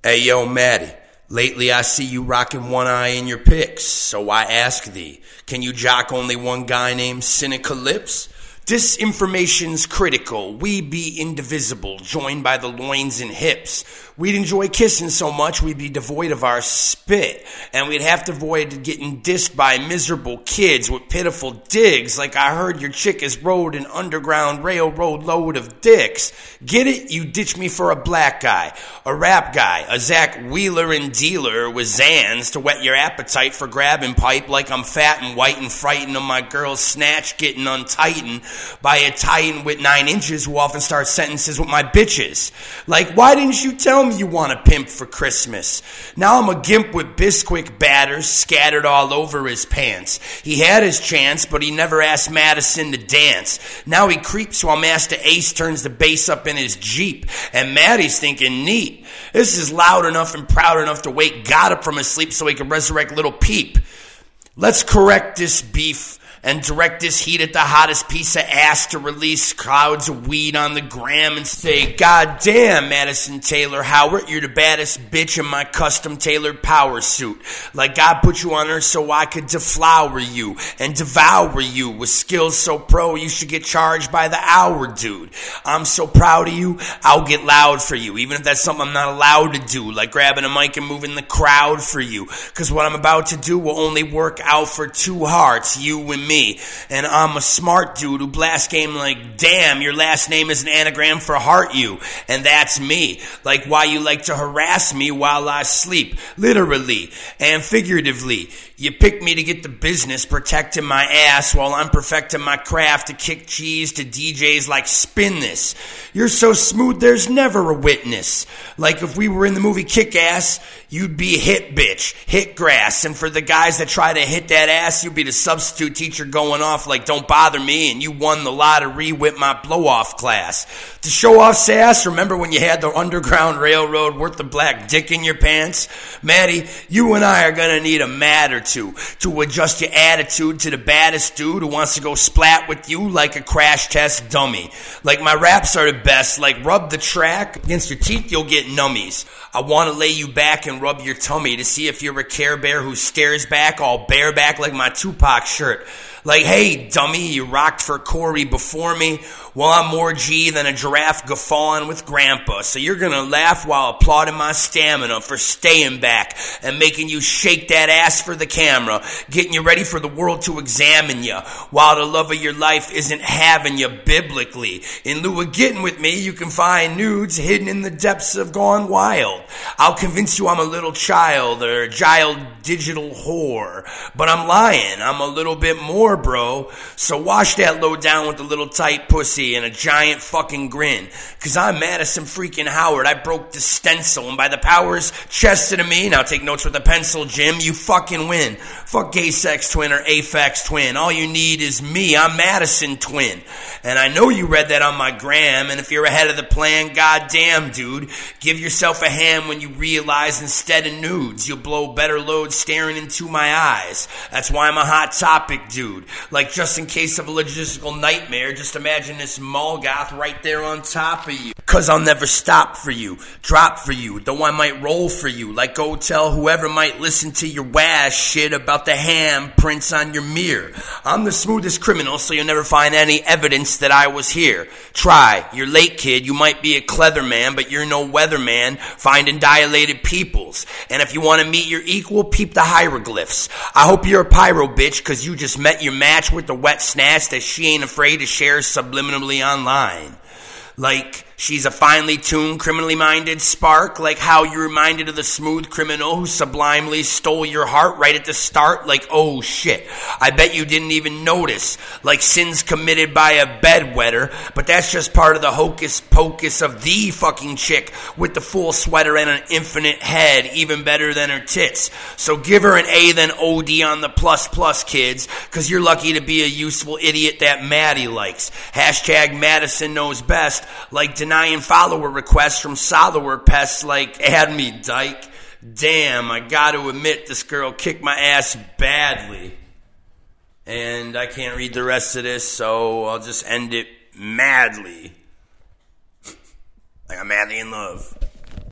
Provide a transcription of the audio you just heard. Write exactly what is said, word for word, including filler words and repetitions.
Hey yo, Maddie, lately I see you rocking one eye in your pics, so I ask thee, can you jock only one guy named Cynicalypse? This information's critical. We be indivisible, joined by the loins and hips. We'd enjoy kissing so much we'd be devoid of our spit, and we'd have to avoid getting dissed by miserable kids with pitiful digs like I heard your chick has rode an underground railroad load of dicks. Get it? You ditch me for a black guy, a rap guy, a Zach Wheeler and dealer with Zans to whet your appetite for grabbing pipe like I'm fat and white and frightened of my girl's snatch getting untightened by a titan with nine inches who often starts sentences with my bitches. Like, why didn't you tell me you want a pimp for Christmas? Now I'm a gimp with Bisquick batters scattered all over his pants. He had his chance, but he never asked Madison to dance. Now he creeps while Master Ace turns the bass up in his Jeep, and Maddie's thinking, neat, this is loud enough and proud enough to wake God up from his sleep so he can resurrect Little Peep. Let's correct this beef and direct this heat at the hottest piece of ass to release clouds of weed on the gram and say, God damn, Madison Taylor Howard, you're the baddest bitch in my custom tailored power suit. Like God put you on earth so I could deflower you and devour you with skills so pro you should get charged by the hour, dude. I'm so proud of you, I'll get loud for you, even if that's something I'm not allowed to do, like grabbing a mic and moving the crowd for you. Because what I'm about to do will only work out for two hearts, you and me. Me. And I'm a smart dude who blasts game like, damn, your last name is an anagram for heart you. And that's me. Like why you like to harass me while I sleep. Literally and figuratively. You pick me to get the business protecting my ass while I'm perfecting my craft to kick cheese to D Js like spin this. You're so smooth there's never a witness. Like if we were in the movie Kick-Ass, you'd be hit bitch, hit grass. And for the guys that try to hit that ass, you'd be the substitute teacher going off like don't bother me and you won the lottery with my blow-off class. To show off sass, remember when you had the Underground Railroad worth the black dick in your pants? Maddie, you and I are gonna need a mat or two to adjust your attitude to the baddest dude who wants to go splat with you like a crash test dummy. Like my raps are the best, like rub the track against your teeth, you'll get nummies. I want to lay you back and rub your tummy to see if you're a Care Bear who stares back all bareback like my Tupac shirt. Like, hey, dummy, you rocked for Corey before me. Well, I'm more G than a giraffe guffawing with Grandpa. So you're going to laugh while applauding my stamina for staying back and making you shake that ass for the camera, getting you ready for the world to examine you, while the love of your life isn't having you biblically. In lieu of getting with me, you can find nudes hidden in the depths of Gone Wild. I'll convince you I'm a little child or a child digital whore. But I'm lying. I'm a little bit more, bro. So wash that load down with a little tight pussy and a giant fucking grin. Cause I'm Madison freaking Howard. I broke the stencil and by the powers chested to me, now take notes with a pencil, Jim, you fucking win. Fuck gay sex twin or Aphex twin. All you need is me. I'm Madison twin. And I know you read that on my gram, and if you're ahead of the plan, goddamn, dude, give yourself a hand when you realize instead of nudes, you'll blow better loads staring into my eyes. That's why I'm a hot topic, dude. Like, just in case of a logistical nightmare, just imagine this Molgoth right there on top of you. Cause I'll never stop for you, drop for you, though I might roll for you. Like go tell whoever might listen to your wash shit about the handprints on your mirror. I'm the smoothest criminal, so you'll never find any evidence that I was here. Try, you're late, kid, you might be a clever man, but you're no weatherman finding dilated peoples. And if you want to meet your equal, peep the hieroglyphs. I hope you're a pyro bitch, cause you just met your match with the wet snatch that she ain't afraid to share subliminally online. Like, she's a finely tuned, criminally minded spark, like how you're reminded of the smooth criminal who sublimely stole your heart right at the start, like, oh shit, I bet you didn't even notice, like sins committed by a bedwetter, but that's just part of the hocus pocus of the fucking chick with the full sweater and an infinite head, even better than her tits. So give her an A then O D on the plus plus, kids, cause you're lucky to be a useful idiot that Maddie likes. Hashtag Madison knows best, like denying follower requests from follower pests like add me, dyke. Damn, I gotta admit this girl kicked my ass badly. And I can't read the rest of this, so I'll just end it madly. Like I'm madly in love.